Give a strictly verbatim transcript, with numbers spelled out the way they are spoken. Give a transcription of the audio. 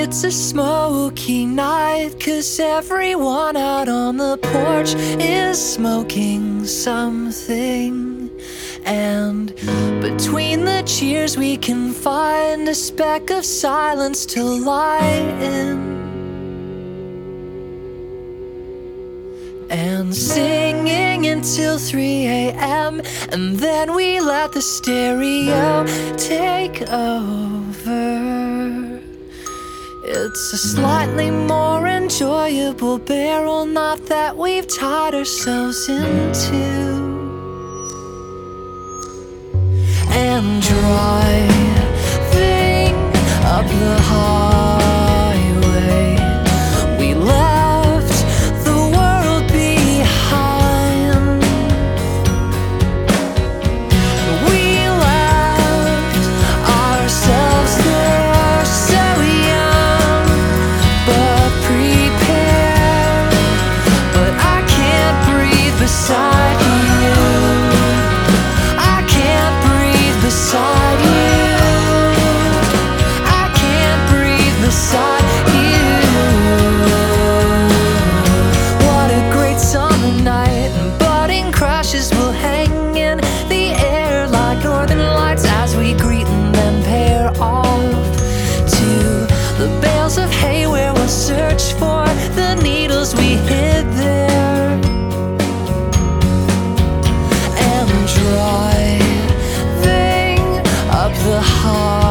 It's a smoky night, 'cause everyone out on the porch is smoking something. And between the cheers we can find a speck of silence to lie in, and singing until three a m And then we let the stereo take over. It's a slightly more enjoyable barrel knot that we've tied ourselves into, and driving up the highway, we left the world behind. We left ourselves there, so young but prepared. But I can't breathe beside you. I can't breathe beside you. I can't breathe beside you. What a great summer night, and budding crashes will hang in the air like northern lights as we greet and then pair off to the bales of hay where we'll search for the needles we hid there, and driving up the highway,